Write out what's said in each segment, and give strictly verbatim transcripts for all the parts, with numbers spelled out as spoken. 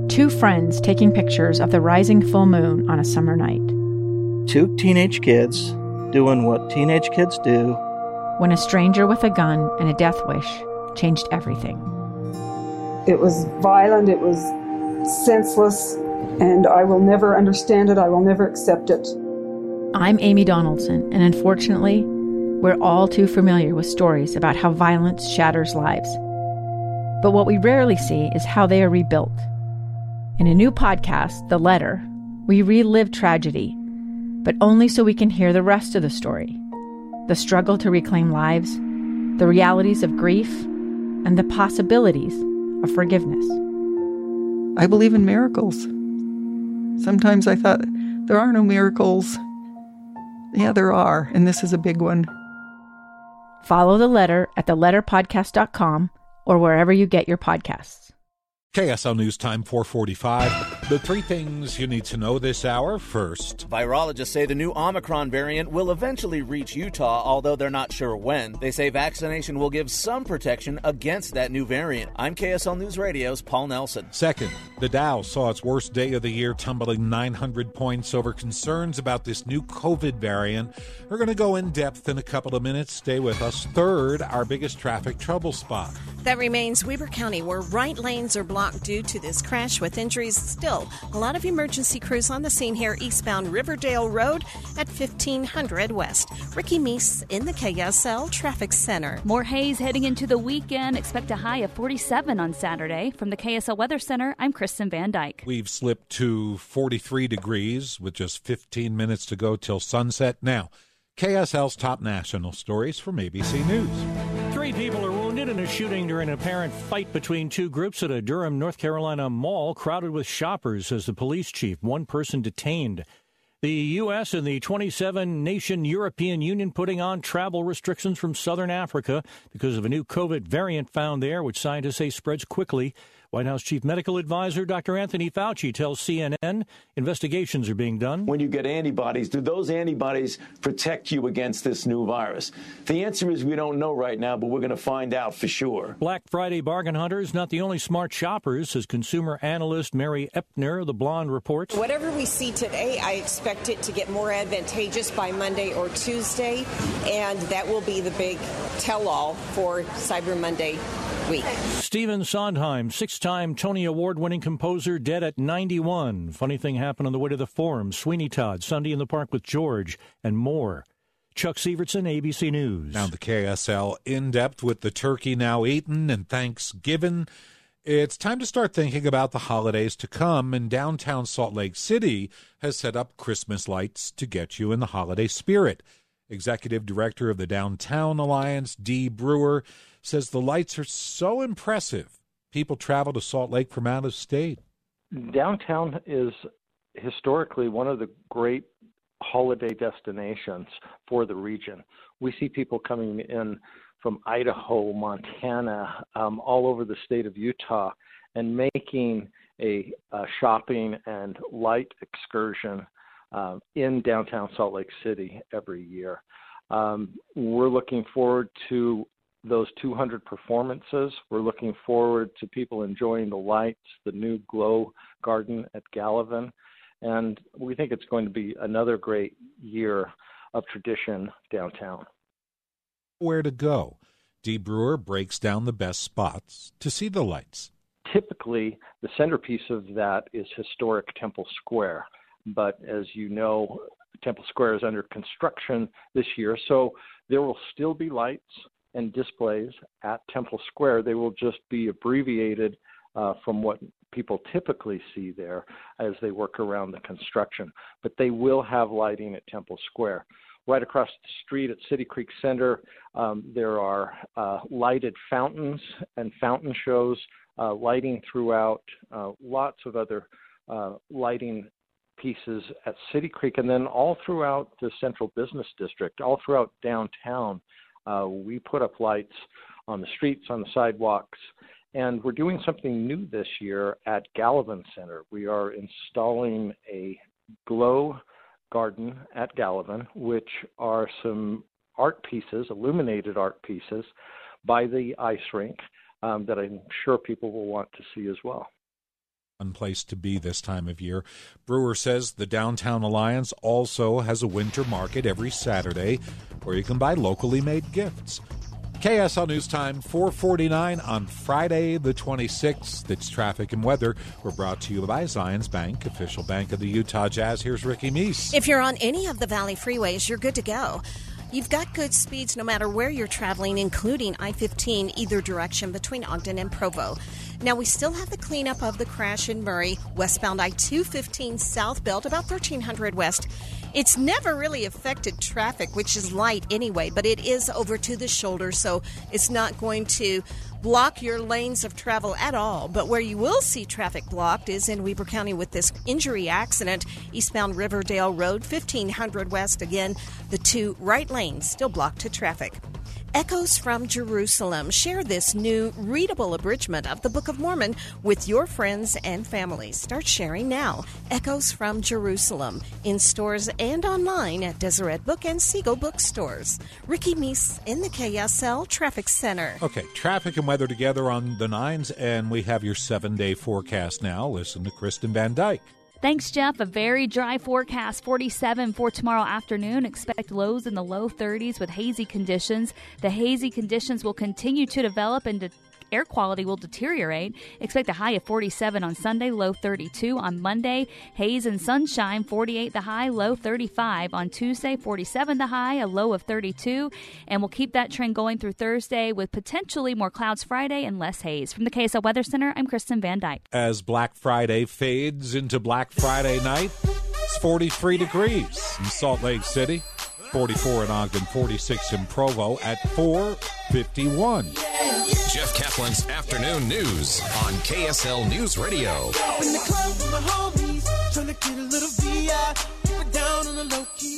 Two friends taking pictures of the rising full moon on a summer night. Two teenage kids doing what teenage kids do. When a stranger with a gun and a death wish changed everything. It was violent, it was senseless, and I will never understand it, I will never accept it. I'm Amy Donaldson, and unfortunately, we're all too familiar with stories about how violence shatters lives. But what we rarely see is how they are rebuilt. In a new podcast, The Letter, we relive tragedy, but only so we can hear the rest of the story. The struggle to reclaim lives, the realities of grief, and the possibilities of forgiveness. I believe in miracles. Sometimes I thought, there are no miracles. Yeah, there are, and this is a big one. Follow The Letter at the letter podcast dot com or wherever you get your podcasts. K S L News Time four forty-five. The three things you need to know this hour. First, virologists say the new Omicron variant will eventually reach Utah, although they're not sure when. They say vaccination will give some protection against that new variant. I'm K S L News Radio's Paul Nelson. Second, the Dow saw its worst day of the year, tumbling nine hundred points over concerns about this new COVID variant. We're going to go in depth in a couple of minutes. Stay with us. Third, our biggest traffic trouble spot. That remains Weber County, where right lanes are blocked due to this crash with injuries. Still, a lot of emergency crews on the scene here eastbound Riverdale Road at fifteen hundred West. Ricky Meese in the K S L Traffic Center. More haze heading into the weekend. Expect a high of forty-seven on Saturday. From the K S L Weather Center, I'm Kristen Van Dyke. We've slipped to forty-three degrees with just fifteen minutes to go till sunset. Now, K S L's top national stories from A B C News. Three people are wounded in a shooting during an apparent fight between two groups at a Durham, North Carolina mall crowded with shoppers, says the police chief. One person detained. The U S and the twenty-seven nation European Union putting on travel restrictions from southern Africa because of a new COVID variant found there, which scientists say spreads quickly. White House Chief Medical Advisor Doctor Anthony Fauci tells C N N investigations are being done. When you get antibodies, do those antibodies protect you against this new virus? The answer is we don't know right now, but we're going to find out for sure. Black Friday bargain hunters, not the only smart shoppers, says consumer analyst Mary Epner, the Blonde reports. Whatever we see today, I expect it to get more advantageous by Monday or Tuesday, and that will be the big tell-all for Cyber Monday week. Stephen Sondheim, six-time Tony Award-winning composer, dead at ninety-one. Funny thing happened on the way to the Forum. Sweeney Todd, Sunday in the Park with George, and more. Chuck Severson, A B C News. Now the K S L in-depth with the turkey now eaten and Thanksgiving. It's time to start thinking about the holidays to come, and downtown Salt Lake City has set up Christmas lights to get you in the holiday spirit. Executive Director of the Downtown Alliance, Dee Brewer, says the lights are so impressive, people travel to Salt Lake from out of state. Downtown is historically one of the great holiday destinations for the region. We see people coming in from Idaho, Montana, um, all over the state of Utah, and making a, a shopping and light excursion uh, in downtown Salt Lake City every year. Um, we're looking forward to those two hundred performances. We're looking forward to people enjoying the lights, the new glow garden at Gallivan, and we think it's going to be another great year of tradition downtown. Where to go? Dee Brewer breaks down the best spots to see the lights. Typically, the centerpiece of that is historic Temple Square, but as you know, Temple Square is under construction this year, so there will still be lights and displays at Temple Square. They will just be abbreviated uh, from what people typically see there as they work around the construction. But they will have lighting at Temple Square. Right across the street at City Creek Center, um, there are uh, lighted fountains and fountain shows, uh, lighting throughout, uh, lots of other uh, lighting pieces at City Creek, and then all throughout the Central Business District, all throughout downtown. Uh, we put up lights on the streets, on the sidewalks, and we're doing something new this year at Gallivan Center. We are installing a glow garden at Gallivan, which are some art pieces, illuminated art pieces, by the ice rink um, that I'm sure people will want to see as well. Fun place to be this time of year. Brewer says the Downtown Alliance also has a winter market every Saturday where you can buy locally made gifts. K S L News Time, four forty-nine on Friday the twenty-sixth. It's traffic and weather. We're brought to you by Zions Bank, official bank of the Utah Jazz. Here's Ricky Meese. If you're on any of the Valley freeways, you're good to go. You've got good speeds no matter where you're traveling, including I fifteen either direction between Ogden and Provo. Now, we still have the cleanup of the crash in Murray, westbound I two fifteen southbound, about thirteen hundred west. It's never really affected traffic, which is light anyway, but it is over to the shoulder, so it's not going to block your lanes of travel at all. But where you will see traffic blocked is in Weber County with this injury accident, eastbound Riverdale Road, fifteen hundred west. Again, the two right lanes still blocked to traffic. Echoes from Jerusalem. Share this new readable abridgment of the Book of Mormon with your friends and family. Start sharing now. Echoes from Jerusalem in stores and online at Deseret Book and Seagull Bookstores. Ricky Meese in the K S L Traffic Center. Okay, traffic and weather together on the nines, and we have your seven-day forecast now. Listen to Kristen Van Dyke. Thanks, Jeff. A very dry forecast, forty-seven for tomorrow afternoon. Expect lows in the low thirties with hazy conditions. The hazy conditions will continue to develop and de- air quality will deteriorate. Expect a high of forty-seven on Sunday, low thirty-two on Monday. Haze and sunshine, forty-eight the high, low thirty-five. On Tuesday, forty-seven the high, a low of thirty-two. And we'll keep that trend going through Thursday with potentially more clouds Friday and less haze. From the K S L Weather Center, I'm Kristen Van Dyke. As Black Friday fades into Black Friday night, it's forty-three degrees in Salt Lake City, forty-four in Ogden, forty-six in Provo at four fifty-one. Jeff Kaplan's Afternoon News on K S L News Radio. In the club with my homies, trying to get a little V I, keep it down on the low key.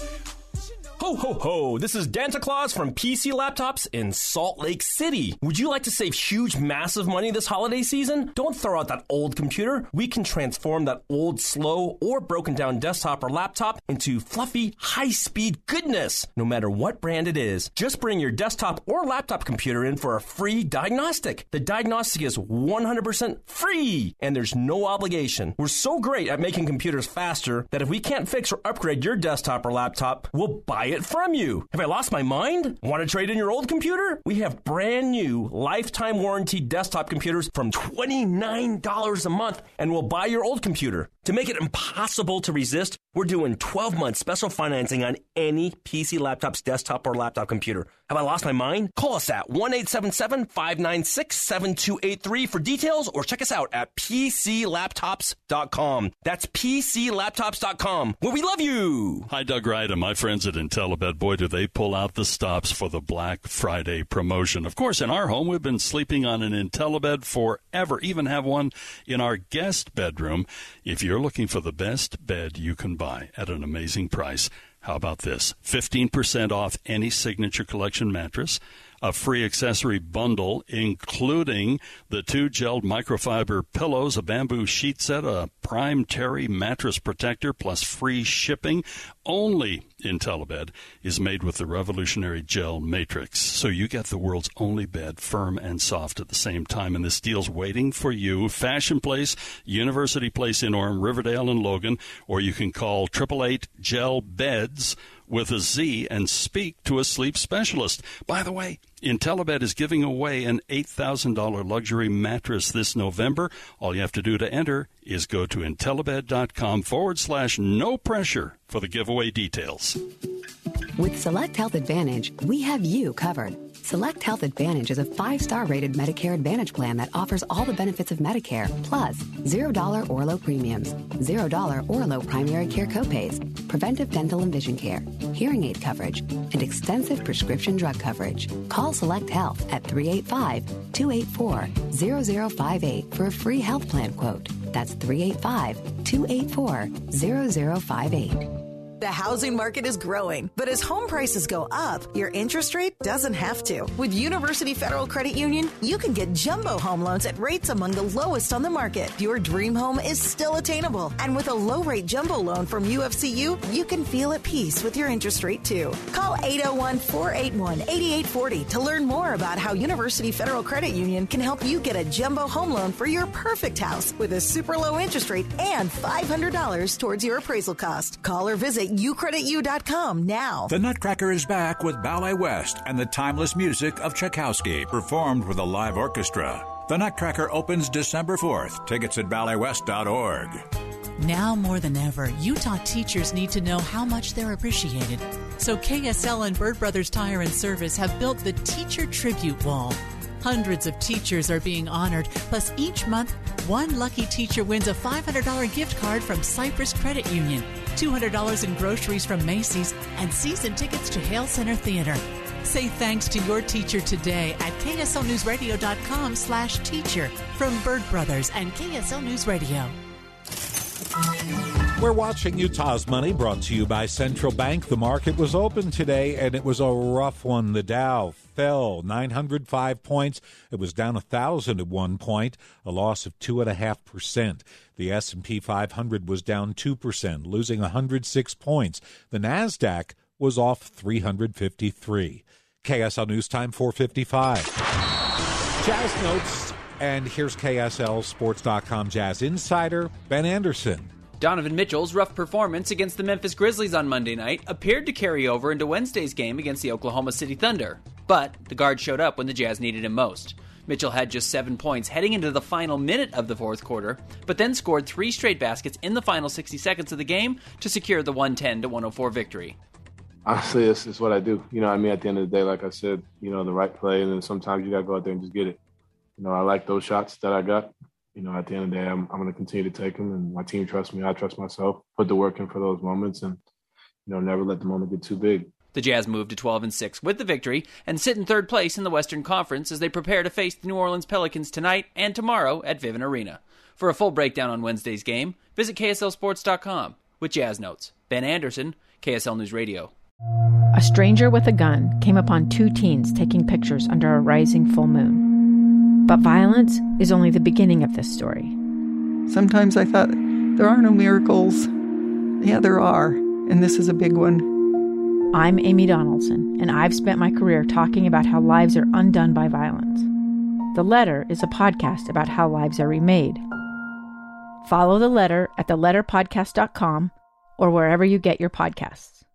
Ho, ho, ho. This is Danta Claus from P C Laptops in Salt Lake City. Would you like to save huge, massive money this holiday season? Don't throw out that old computer. We can transform that old, slow, or broken down desktop or laptop into fluffy, high-speed goodness, no matter what brand it is. Just bring your desktop or laptop computer in for a free diagnostic. The diagnostic is one hundred percent free, and there's no obligation. We're so great at making computers faster that if we can't fix or upgrade your desktop or laptop, we'll buy it from you. Have I lost my mind? Want to trade in your old computer? We have brand new lifetime warranty desktop computers from twenty-nine dollars a month, and we'll buy your old computer. To make it impossible to resist, we're doing twelve month special financing on any P C Laptops desktop or laptop computer. Have I lost my mind? Call us at one eight seven seven, five nine six, seven two eight three for details, or check us out at p c laptops dot com. That's p c laptops dot com, where we love you. Hi, Doug Wright and my friends at IntelliBed. Boy, do they pull out the stops for the Black Friday promotion. Of course, in our home, we've been sleeping on an IntelliBed forever, even have one in our guest bedroom. If you're looking for the best bed you can buy at an amazing price, how about this? fifteen percent off any Signature Collection mattress, a free accessory bundle, including the two gelled microfiber pillows, a bamboo sheet set, a Prime Terry mattress protector, plus free shipping. Only IntelliBed is made with the revolutionary gel matrix, so you get the world's only bed, firm and soft at the same time. And this deal's waiting for you. Fashion Place, University Place in Orem, Riverdale, and Logan, or you can call eight eight eight gel beds with a Z and speak to a sleep specialist. By the way, IntelliBed is giving away an eight thousand dollars luxury mattress this November. All you have to do to enter is go to IntelliBed.com forward slash no pressure for the giveaway details. With Select Health Advantage, we have you covered. Select Health Advantage is a five-star rated Medicare Advantage plan that offers all the benefits of Medicare, plus zero dollars or low premiums, zero dollars or low primary care copays, preventive dental and vision care, hearing aid coverage, and extensive prescription drug coverage. Call Select Health at three eight five, two eight four, zero zero five eight for a free health plan quote. That's three eight five, two eight four, zero zero five eight. The housing market is growing, but as home prices go up, your interest rate doesn't have to. With University Federal Credit Union, you can get jumbo home loans at rates among the lowest on the market. Your dream home is still attainable. And with a low-rate jumbo loan from U F C U, you can feel at peace with your interest rate, too. Call eight oh one, four eight one, eight eight four oh to learn more about how University Federal Credit Union can help you get a jumbo home loan for your perfect house with a super low interest rate and five hundred dollars towards your appraisal cost. Call or visit you credit u dot com now. The Nutcracker is back with Ballet West and the timeless music of Tchaikovsky, performed with a live orchestra. The Nutcracker opens December fourth. Tickets at ballet west dot org. Now more than ever, Utah teachers need to know how much they're appreciated. So K S L and Bird Brothers Tire and Service have built the Teacher Tribute Wall. Hundreds of teachers are being honored, plus each month, one lucky teacher wins a five hundred dollars gift card from Cypress Credit Union, two hundred dollars in groceries from Macy's, and season tickets to Hale Center Theater. Say thanks to your teacher today at K S L News Radio dot com slash teacher from Bird Brothers and K S L News Radio. We're watching Utah's Money, brought to you by Central Bank. The market was open today, and it was a rough one. The Dow fell nine hundred five points. It was down one thousand at one point, a loss of two point five percent. The S and P five hundred was down two percent, losing one hundred six points. The NASDAQ was off three hundred fifty-three. K S L News Time, four fifty-five. Jazz Notes, and here's K S L Sports dot com Jazz insider Ben Anderson. Donovan Mitchell's rough performance against the Memphis Grizzlies on Monday night appeared to carry over into Wednesday's game against the Oklahoma City Thunder. But the guard showed up when the Jazz needed him most. Mitchell had just seven points heading into the final minute of the fourth quarter, but then scored three straight baskets in the final sixty seconds of the game to secure the one ten to one oh four victory. Honestly, this is what I do. You know, I mean, at the end of the day, like I said, you know, the right play, and then sometimes you got to go out there and just get it. You know, I like those shots that I got. You know, at the end of the day, I'm, I'm going to continue to take them, and my team trusts me. I trust myself. Put the work in for those moments, and, you know, never let the moment get too big. The Jazz moved to twelve and six with the victory and sit in third place in the Western Conference as they prepare to face the New Orleans Pelicans tonight and tomorrow at Vivint Arena. For a full breakdown on Wednesday's game, visit K S L Sports dot com. With Jazz Notes, Ben Anderson, K S L News Radio. A stranger with a gun came upon two teens taking pictures under a rising full moon. But violence is only the beginning of this story. Sometimes I thought, there are no miracles. Yeah, there are, and this is a big one. I'm Amy Donaldson, and I've spent my career talking about how lives are undone by violence. The Letter is a podcast about how lives are remade. Follow The Letter at the letter podcast dot com or wherever you get your podcasts.